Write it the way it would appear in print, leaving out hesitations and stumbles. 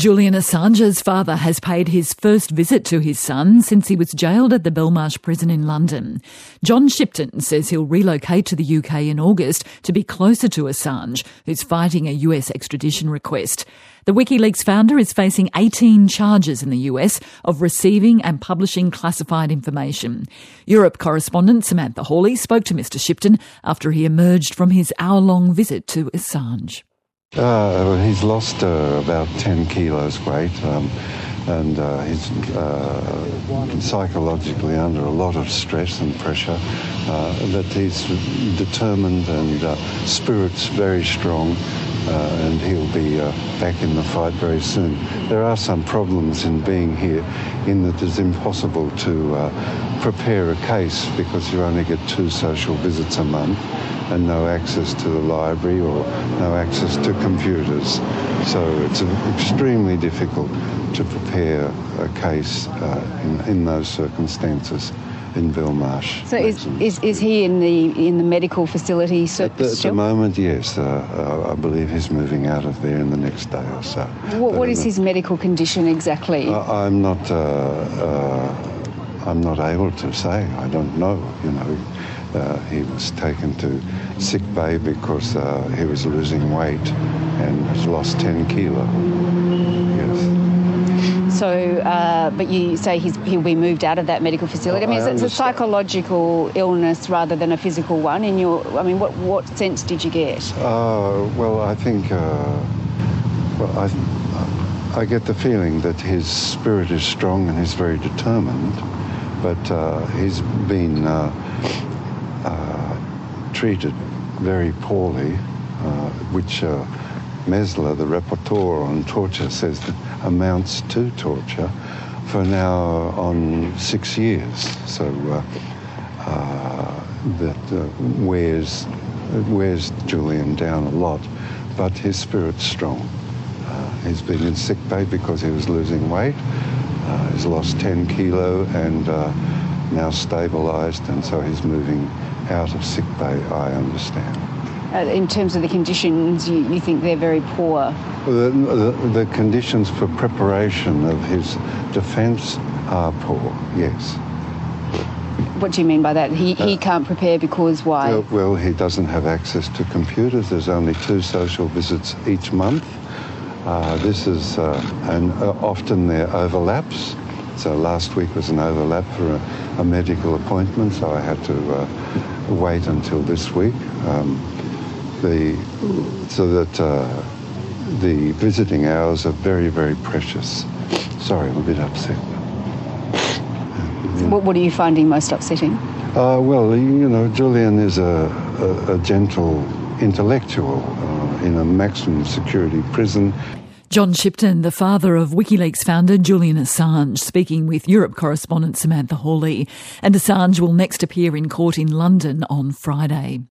Julian Assange's father has paid his first visit to his son since he was jailed at the Belmarsh prison in London. John Shipton says he'll relocate to the UK in August to be closer to Assange, who's fighting a US extradition request. The WikiLeaks founder is facing 18 charges in the US of receiving and publishing classified information. Europe correspondent Samantha Hawley spoke to Mr Shipton after he emerged from his hour-long visit to Assange. He's lost about 10 kilos weight and he's psychologically under a lot of stress and pressure, but he's determined and spirit's very strong, and he'll be back in the fight very soon. There are some problems in being here in that it's impossible to prepare a case because you only get 2 social visits a month and no access to the library or no access to computers. So it's extremely difficult to prepare a case in those circumstances in Belmarsh. So is he in the medical facility still? At the moment, yes. I believe he's moving out of there in the next day or so. What is his medical condition exactly? I'm not able to say. I don't know. He was taken to sick bay because he was losing weight and has lost 10 kilo. Yes. So, but you say he'll be moved out of that medical facility. I mean, it's a psychological illness rather than a physical one. What sense did you get? Well, I think, I get the feeling that his spirit is strong and he's very determined, but he's been treated very poorly, which Mesler, the rapporteur on torture, says that amounts to torture for now on 6 years. So that wears Julian down a lot, but his spirit's strong. He's been in sick bay because he was losing weight. He's lost 10 kilo and now stabilised, and so he's moving out of sick bay, I understand. In terms of the conditions, you think they're very poor? The conditions for preparation of his defence are poor, yes. What do you mean by that? He can't prepare because why? Well, he doesn't have access to computers. There's only 2 social visits each month. And often there are overlaps. So last week was an overlap for a medical appointment, so I had to wait until this week. So that the visiting hours are very, very precious. Sorry, I'm a bit upset. What are you finding most upsetting? Well, Julian is a gentle intellectual in a maximum security prison. John Shipton, the father of WikiLeaks founder Julian Assange, speaking with Europe correspondent Samantha Hawley. And Assange will next appear in court in London on Friday.